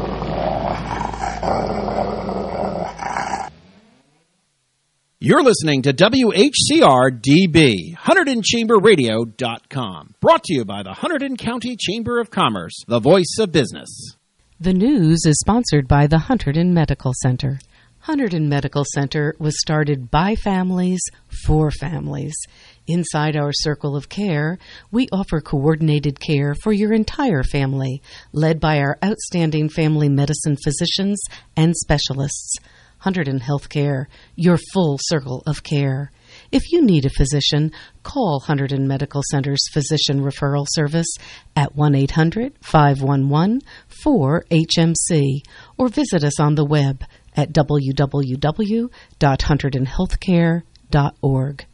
You're listening to W H C R D B, Hunterdon Chamber Radio dot com. Brought to you by the Hunterdon County Chamber of Commerce, the voice of business. The news is sponsored by the Hunterdon Medical Center. Hunterdon Medical Center was started by families for families. Inside our circle of care, we offer coordinated care for your entire family, led by our outstanding family medicine physicians and specialists. Hunterdon Healthcare, your full circle of care. If you need a physician, call Hunterdon Medical Center's Physician Referral Service at one eight hundred, five one one, four H M C or visit us on the web at w w w dot hunterdon healthcare dot org.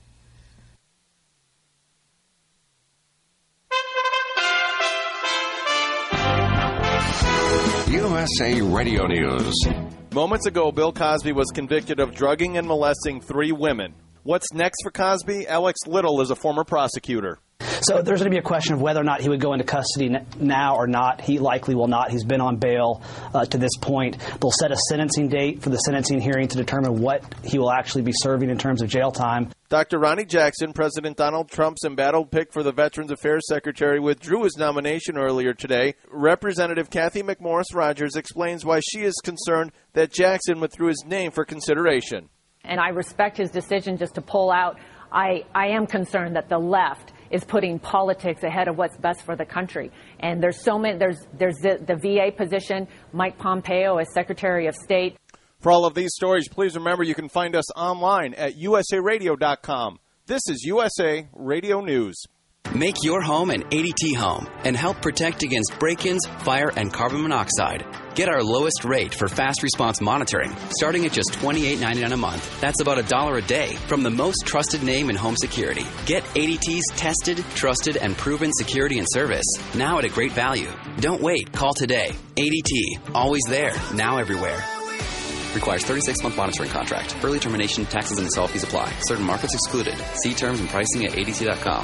U S A Radio News. Moments ago, Bill Cosby was convicted of drugging and molesting three women. What's next for Cosby? Alex Little is a former prosecutor. So there's going to be a question of whether or not he would go into custody now or not. He likely will not. He's been on bail uh, to this point. They'll set a sentencing date for the sentencing hearing to determine what he will actually be serving in terms of jail time. Doctor Ronnie Jackson, President Donald Trump's embattled pick for the Veterans Affairs Secretary, withdrew his nomination earlier today. Representative Kathy McMorris Rogers explains why she is concerned that Jackson withdrew his name for consideration. And I respect his decision just to pull out. I, I am concerned that the left is putting politics ahead of what's best for the country. And there's so many, there's, there's the, the V A position, Mike Pompeo as Secretary of State. For all of these stories, please remember you can find us online at U S A radio dot com. This is U S A Radio News. Make your home an A D T home and help protect against break-ins, fire, and carbon monoxide. Get our lowest rate for fast response monitoring, starting at just twenty-eight ninety-nine a month. That's about a dollar a day from the most trusted name in home security. Get A D T's tested, trusted, and proven security and service, now at a great value. Don't wait. Call today. A D T. Always there. Now everywhere. Requires thirty-six month monitoring contract. Early termination, taxes, and install fees apply. Certain markets excluded. See terms and pricing at A D T dot com.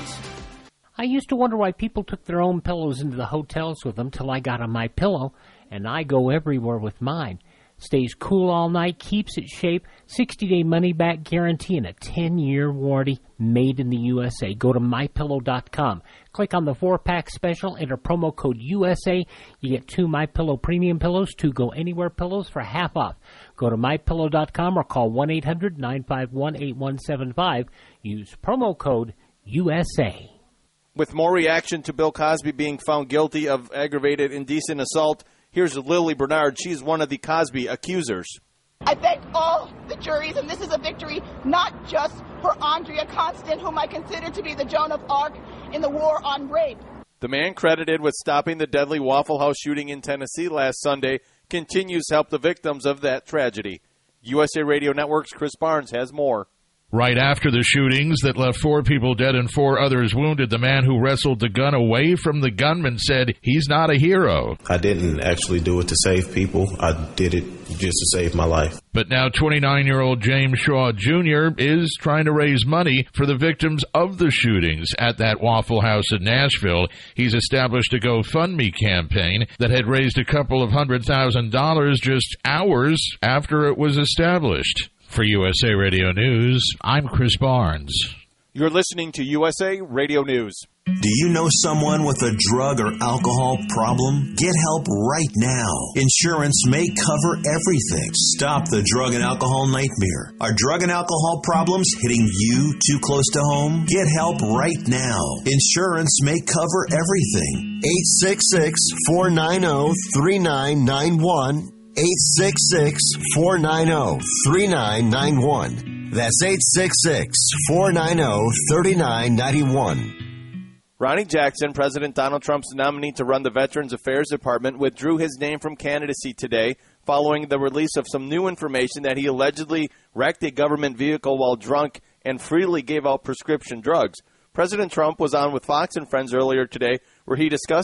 I used to wonder why people took their own pillows into the hotels with them till I got on my pillow, and I go everywhere with mine. Stays cool all night, keeps its shape, sixty day money-back guarantee, and a ten year warranty made in the U S A. Go to my pillow dot com. Click on the four pack special, enter promo code U S A. You get two MyPillow premium pillows, two Go Anywhere pillows for half off. Go to my pillow dot com or call one eight hundred, nine five one, eight one seven five. Use promo code U S A. With more reaction to Bill Cosby being found guilty of aggravated indecent assault, here's Lily Bernard. She's one of the Cosby accusers. I thank all the juries, and this is a victory not just for Andrea Constant, whom I consider to be the Joan of Arc in the war on rape. The man credited with stopping the deadly Waffle House shooting in Tennessee last Sunday continues to help the victims of that tragedy. U S A Radio Network's Chris Barnes has more. Right after the shootings that left four people dead and four others wounded, the man who wrestled the gun away from the gunman said he's not a hero. I didn't actually do it to save people. I did it just to save my life. But now twenty-nine-year-old James Shaw Junior is trying to raise money for the victims of the shootings at that Waffle House in Nashville. He's established a GoFundMe campaign that had raised a couple of hundred thousand dollars just hours after it was established. For U S A Radio News, I'm Chris Barnes. You're listening to U S A Radio News. Do you know someone with a drug or alcohol problem? Get help right now. Insurance may cover everything. Stop the drug and alcohol nightmare. Are drug and alcohol problems hitting you too close to home? Get help right now. Insurance may cover everything. eight six six, four nine zero, three nine nine one. eight six six, four nine zero, three nine nine one. That's eight six six, four nine zero, three nine nine one. Ronnie Jackson, President Donald Trump's nominee to run the Veterans Affairs Department, withdrew his name from candidacy today following the release of some new information that he allegedly wrecked a government vehicle while drunk and freely gave out prescription drugs. President Trump was on with Fox and Friends earlier today where he discussed